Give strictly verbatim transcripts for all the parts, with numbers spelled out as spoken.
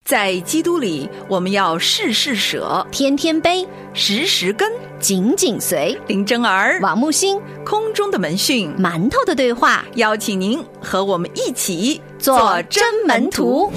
在基督里，我们要事事舍， 天天悲， 时时跟， 紧紧随。 林真儿、 王木星， 空中的门讯， 馒头的对话， 邀请您和我们一起做真门徒。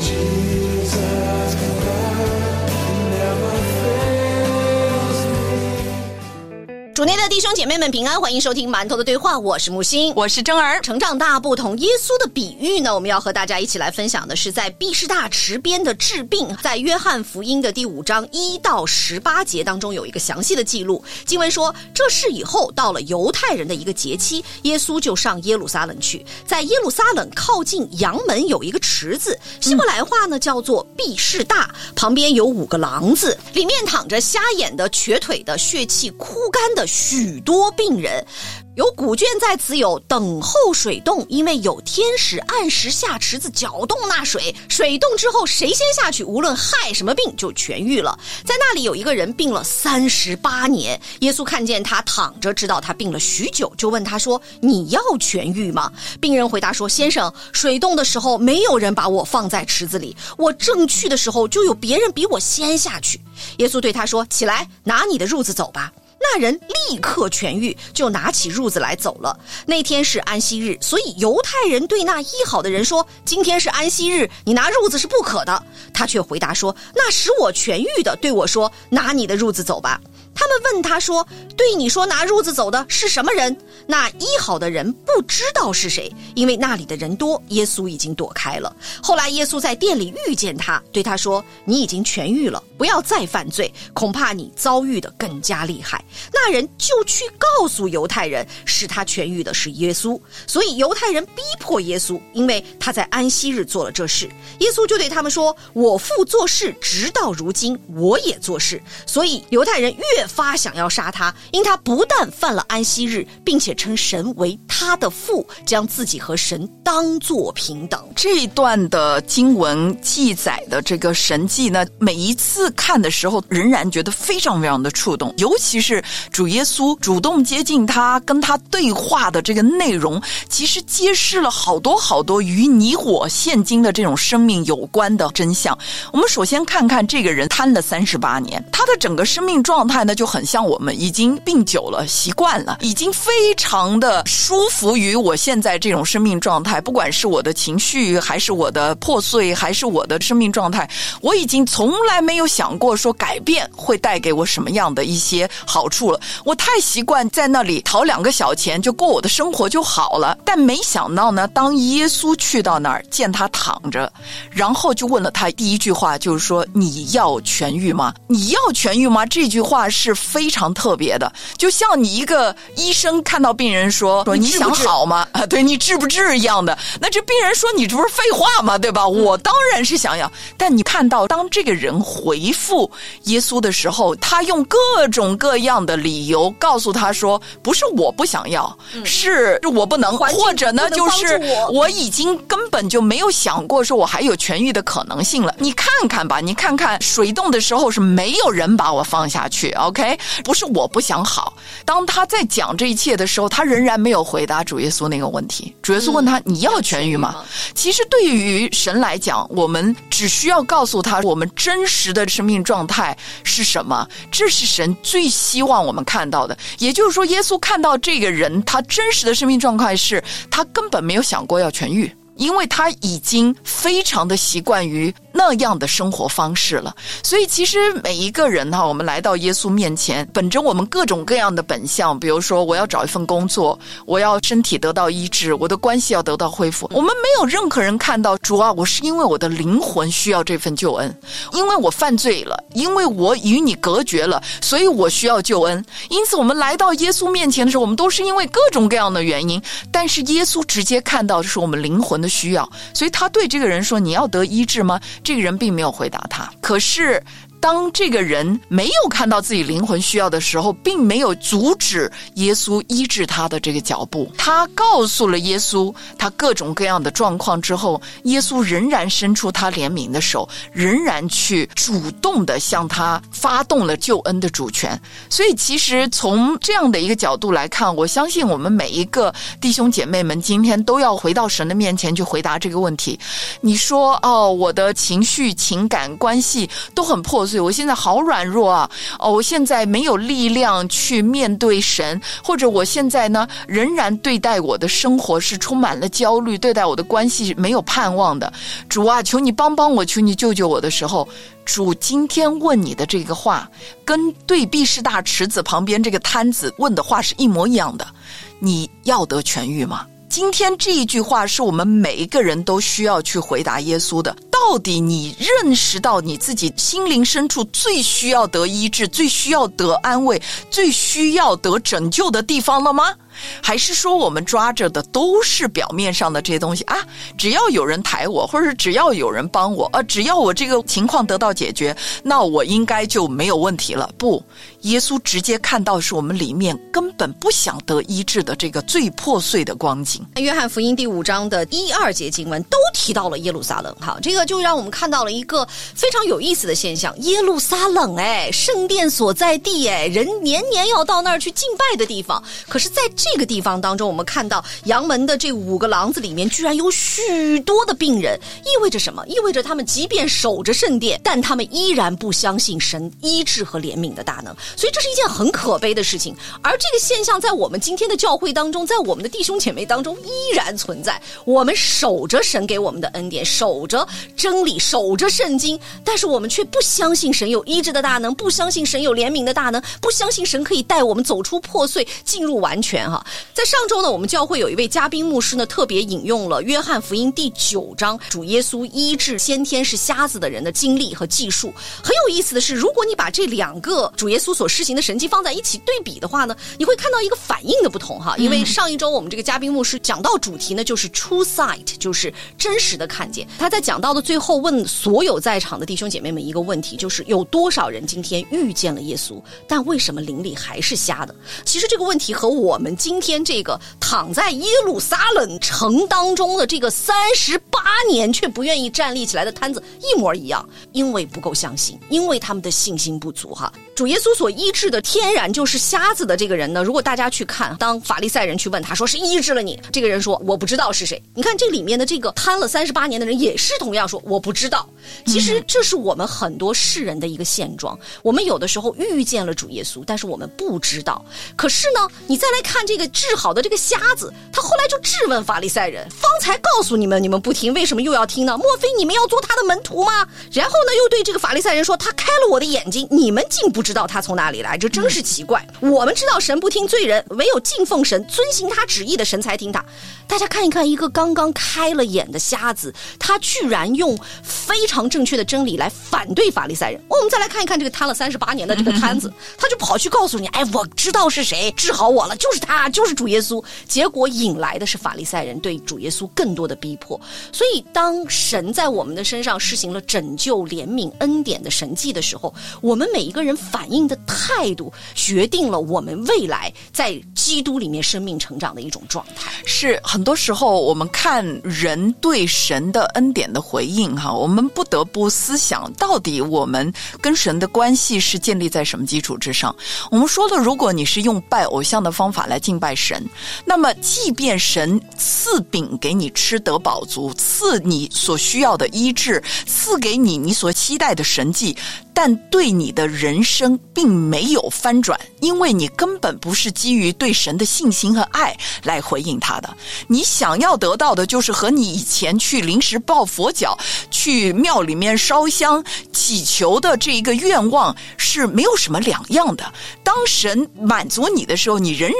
主内的弟兄姐妹们平安，欢迎收听馒头的对话，我是木星， 我是真儿。 成长大不同，耶稣的比喻呢，我们要和大家一起来分享的是在毕士大池边的治病。在约翰福音的第五章一到十八节当中有一个详细的记录。经文说，这事以后到了犹太人的一个节期，耶稣就上耶路撒冷去。在耶路撒冷靠近阳门有一个池子，希伯来话呢叫做毕士大，旁边有五个廊子，里面躺着瞎眼的、瘸腿的、血气枯干的许多病人。有古卷在此有等候水动，因为有天使按时下池子搅动那水，水动之后谁先下去，无论害什么病就痊愈了。在那里有一个人病了三十八年，耶稣看见他躺着，知道他病了许久，就问他说，你要痊愈吗？病人回答说，先生，水动的时候没有人把我放在池子里，我正去的时候就有别人比我先下去。耶稣对他说，起来，拿你的褥子走吧。那人立刻痊愈，就拿起褥子来走了。那天是安息日，所以犹太人对那医好的人说，今天是安息日，你拿褥子是不可的。他却回答说，那使我痊愈的对我说，拿你的褥子走吧。他们问他说，对你说拿褥子走的是什么人？那医好的人不知道是谁，因为那里的人多，耶稣已经躲开了。后来耶稣在店里遇见他，对他说，你已经痊愈了，不要再犯罪，恐怕你遭遇的更加厉害。那人就去告诉犹太人，使他痊愈的是耶稣。所以犹太人逼迫耶稣，因为他在安息日做了这事。耶稣就对他们说，我父做事直到如今，我也做事。所以犹太人越发想要杀他，因他不但犯了安息日，并且称神为他的父，将自己和神当作平等。 这一段的经文记载的这个神迹呢，每一次看的时候仍然觉得非常非常的触动，尤其是主耶稣主动接近他跟他对话的这个内容，其实揭示了好多好多与你我现今的这种生命有关的真相。我们首先看看这个人瘫了三十八年，他的整个生命状态呢就很像我们已经病久了，习惯了，已经非常的舒服于我现在这种生命状态，不管是我的情绪还是我的破碎还是我的生命状态，我已经从来没有想过说改变会带给我什么样的一些好处了。我太习惯在那里讨两个小钱就过我的生活就好了。但没想到呢，当耶稣去到那儿见他躺着，然后就问了他第一句话，就是说，你要痊愈吗？你要痊愈吗？这句话是非常特别的，就像你一个医生看到病人说说你想好吗？啊，对，你治不治一样的。那这病人说，你这不是废话吗？对吧？我当然是想要。但你看到当这个人回复耶稣的时候，他用各种各样的理由告诉他说，不是我不想要，嗯、是我不能，或者呢就是我已经根本就没有想过说我还有痊愈的可能性了。你看看吧，你看看水动的时候是没有人把我放下去 OK， 不是我不想好。当他在讲这一切的时候，他仍然没有回答主耶稣那个问题。主耶稣问他、嗯、你要痊愈吗？其实对于神来讲，我们只需要告诉他我们真实的生命状态是什么，这是神最希望我们看到的。也就是说，耶稣看到这个人他真实的生命状态是他根本没有想过要痊愈，因为他已经非常的习惯于那样的生活方式了。所以其实每一个人哈，我们来到耶稣面前，本着我们各种各样的本相，比如说我要找一份工作，我要身体得到医治，我的关系要得到恢复。我们没有任何人看到，主啊，我是因为我的灵魂需要这份救恩，因为我犯罪了，因为我与你隔绝了，所以我需要救恩。因此我们来到耶稣面前的时候，我们都是因为各种各样的原因，但是耶稣直接看到的是我们灵魂的需要，所以他对这个人说，你要得医治吗？这个人并没有回答他。可是当这个人没有看到自己灵魂需要的时候，并没有阻止耶稣医治他的这个脚步。他告诉了耶稣他各种各样的状况之后，耶稣仍然伸出他怜悯的手，仍然去主动的向他发动了救恩的主权。所以其实从这样的一个角度来看，我相信我们每一个弟兄姐妹们今天都要回到神的面前去回答这个问题。你说哦，我的情绪情感关系都很破碎，我现在好软弱啊，哦，我现在没有力量去面对神，或者我现在呢仍然对待我的生活是充满了焦虑，对待我的关系没有盼望的。主啊，求你帮帮我，求你救救我的时候，主今天问你的这个话跟对毕士大池子旁边这个摊子问的话是一模一样的。你要得痊愈吗？今天这一句话是我们每一个人都需要去回答耶稣的。到底你认识到你自己心灵深处最需要得医治，最需要得安慰，最需要得拯救的地方了吗？还是说我们抓着的都是表面上的这些东西啊？只要有人抬我，或者只要有人帮我，呃，只要我这个情况得到解决，那我应该就没有问题了。不，耶稣直接看到是我们里面根本不想得医治的这个最破碎的光景。 约翰福音第五章的一二节经文都提到了耶路撒冷，好，这个就让我们看到了一个非常有意思的现象。耶路撒冷，哎，圣殿所在地，哎，人年年要到那儿去敬拜的地方。可是在这个地方当中，我们看到阳门的这五个廊子里面居然有许多的病人，意味着什么？意味着他们即便守着圣殿，但他们依然不相信神医治和怜悯的大能。所以这是一件很可悲的事情。而这个现象在我们今天的教会当中，在我们的弟兄姐妹当中依然存在。我们守着神给我们的恩典，守着真理，守着圣经，但是我们却不相信神有医治的大能，不相信神有怜悯的大能，不相信神可以带我们走出破碎，进入完全哈。在上周呢，我们教会有一位嘉宾牧师呢，特别引用了约翰福音第九章主耶稣医治先天是瞎子的人的经历和记述。很有意思的是，如果你把这两个主耶稣所施行的神迹放在一起对比的话呢，你会看到一个反应的不同哈。因为上一周我们这个嘉宾牧师讲到主题呢，就是 true sight， 就是真实的看见。他在讲到的最后问所有在场的弟兄姐妹们一个问题，就是有多少人今天遇见了耶稣，但为什么灵里还是瞎的？其实这个问题和我们今天这个躺在耶路撒冷城当中的这个三十八年却不愿意站立起来的摊子一模一样，因为不够相信，因为他们的信心不足哈。主耶稣所医治的天然就是瞎子的这个人呢，如果大家去看，当法利赛人去问他说是医治了你，这个人说我不知道是谁。你看这里面的这个瘫了三十八年的人也是同样说我不知道。其实这是我们很多世人的一个现状，我们有的时候遇见了主耶稣，但是我们不知道。可是呢，你再来看这个治好的这个瞎子，他后来就质问法利赛人，方才告诉你们，你们不听，为什么又要听呢？莫非你们要做他的门徒吗？然后呢，又对这个法利赛人说，他开了我的眼睛，你们竟不知道他从哪里来，这真是奇怪。我们知道神不听罪人，唯有敬奉神遵行他旨意的神才听他。大家看一看，一个刚刚开了眼的瞎子，他居然用非常正确的真理来反对法利赛人。我们再来看一看这个瘫了三十八年的这个瘫子，他就跑去告诉你，哎，我知道是谁治好我了，就是他，就是主耶稣。结果引来的是法利赛人对主耶稣更多的逼迫。所以当神在我们的身上施行了拯救、怜悯、恩典的神迹的时候，我们每一个人反应的态度决定了我们未来在基督里面生命成长的一种状态。 是很多时候我们看人对神的恩典的回应哈，我们不得不思想，到底我们跟神的关系是建立在什么基础之上。我们说了，如果你是用拜偶像的方法来敬拜神，那么即便神赐饼给你吃得饱足，赐你所需要的医治，赐给你你所期待的神迹，但对你的人生并没有翻转，因为你根本不是基于对神的信心和爱来回应他的。你想要得到的就是和你以前去临时抱佛脚，去庙里面烧香祈求的这一个愿望是没有什么两样的。当神满足你的时候，你仍然做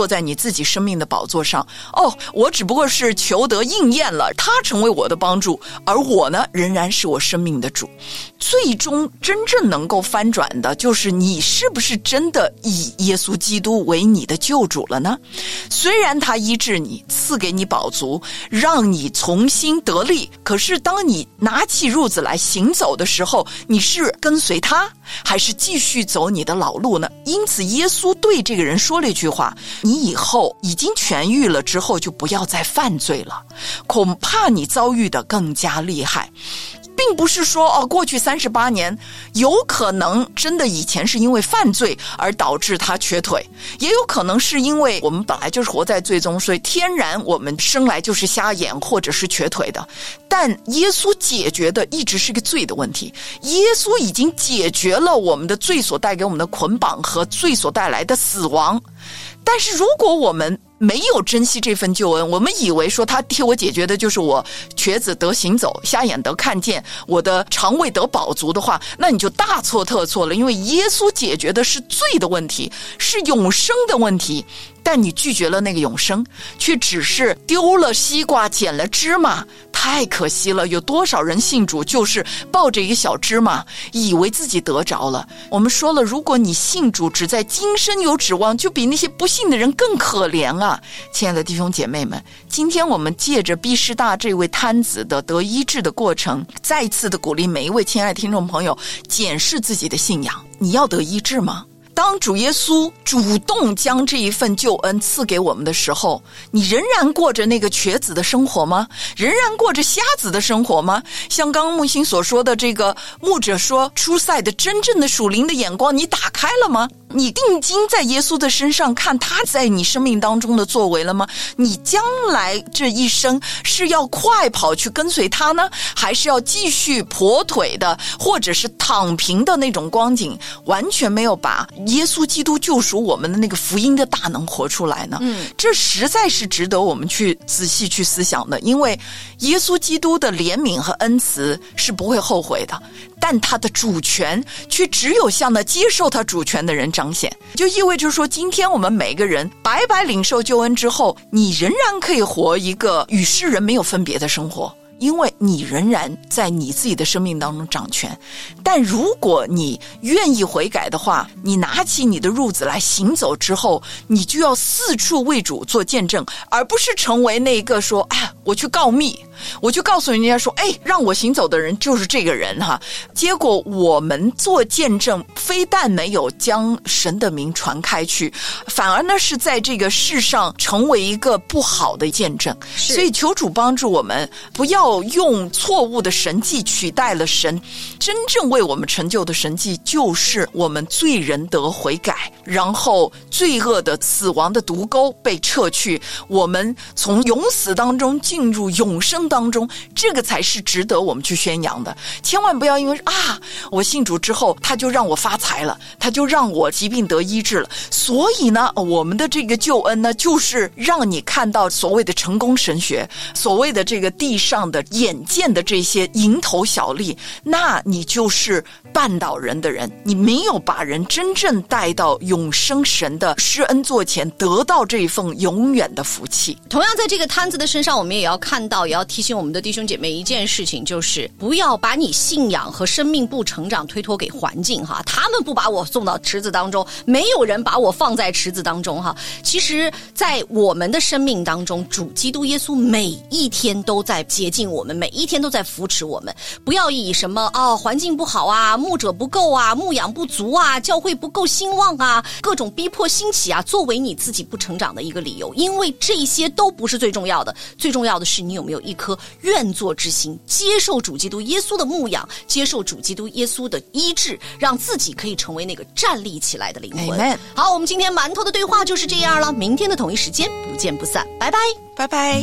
坐在你自己生命的宝座上。哦，我只不过是求得应验了，他成为我的帮助，而我呢，仍然是我生命的主。最终真正能够翻转的，就是你是不是真的以耶稣基督为你的救主了呢？虽然他医治你，赐给你饱足，让你重新得力，可是当你拿起褥子来行走的时候，你是跟随他，还是继续走你的老路呢？因此耶稣对这个人说了一句话，你以后已经痊愈了之后，就不要再犯罪了，恐怕你遭遇的更加厉害。并不是说哦，过去三十八年有可能真的以前是因为犯罪而导致他瘸腿，也有可能是因为我们本来就是活在罪中，所以天然我们生来就是瞎眼或者是瘸腿的。但耶稣解决的一直是个罪的问题，耶稣已经解决了我们的罪所带给我们的捆绑和罪所带来的死亡。但是如果我们没有珍惜这份救恩，我们以为说他替我解决的就是我瘸子得行走，瞎眼得看见，我的肠胃得饱足的话，那你就大错特错了。因为耶稣解决的是罪的问题，是永生的问题，但你拒绝了那个永生，却只是丢了西瓜捡了芝麻，太可惜了。有多少人信主就是抱着一个小芝麻，以为自己得着了。我们说了，如果你信主只在今生有指望，就比那些不信的人更可怜啊。亲爱的弟兄姐妹们，今天我们借着毕士大这位瘫子的得医治的过程，再一次的鼓励每一位亲爱的听众朋友检视自己的信仰。你要得医治吗？当主耶稣主动将这一份救恩赐给我们的时候，你仍然过着那个瘸子的生活吗？仍然过着瞎子的生活吗？像刚刚木星所说的，这个牧者说出赛的真正的属灵的眼光你打开了吗？你定睛在耶稣的身上，看他在你生命当中的作为了吗？你将来这一生是要快跑去跟随他呢，还是要继续跛腿的或者是躺平的那种光景，完全没有把耶稣基督救赎我们的那个福音的大能活出来呢？嗯，这实在是值得我们去仔细去思想的。因为耶稣基督的怜悯和恩慈是不会后悔的，但他的主权却只有向那接受他主权的人彰显。就意味着说，今天我们每个人白白领受救恩之后，你仍然可以活一个与世人没有分别的生活，因为你仍然在你自己的生命当中掌权。但如果你愿意悔改的话，你拿起你的褥子来行走之后，你就要四处为主做见证，而不是成为那个说哎，我去告密，我就告诉人家说，哎，让我行走的人就是这个人哈。结果我们做见证，非但没有将神的名传开去，反而呢是在这个世上成为一个不好的见证。所以求主帮助我们，不要用错误的神迹取代了神真正为我们成就的神迹，就是我们罪人得悔改，然后罪恶的死亡的毒钩被撤去，我们从永死当中进入永生当中，这个才是值得我们去宣扬的。千万不要因为啊，我信主之后他就让我发财了，他就让我疾病得医治了，所以呢我们的这个救恩呢，就是让你看到所谓的成功神学，所谓的这个地上的眼见的这些蝇头小利，那你就是绊倒人的人，你没有把人真正带到永生神的施恩座前，得到这一份永远的福气。 同样在这个摊子的身上，我们也要看到，也要提醒我们的弟兄姐妹一件事情，就是不要把你信仰和生命不成长推脱给环境哈，他们不把我送到池子当中，没有人把我放在池子当中哈。其实在我们的生命当中，主基督耶稣每一天都在洁净我们，每一天都在扶持我们。不要以什么哦环境不好啊，牧者不够啊，牧养不足啊，教会不够兴旺啊，各种逼迫兴起啊，作为你自己不成长的一个理由。因为这些都不是最重要的，最重要的是你有没有一颗愿做之心，接受主基督耶稣的牧养，接受主基督耶稣的医治，让自己可以成为那个站立起来的灵魂。 Amen。 好，我们今天馒头的对话就是这样了，明天的同一时间不见不散，拜拜拜拜。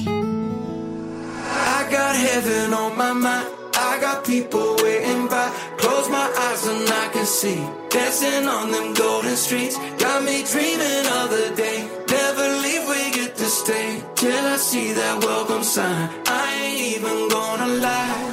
I got heaven on my mind, I got people waiting by. Close my eyes and I can see, dancing on them golden streets. Got me dreaming of the day, never leave, we get to stay till I see that welcome sign. I ain't even gonna lie.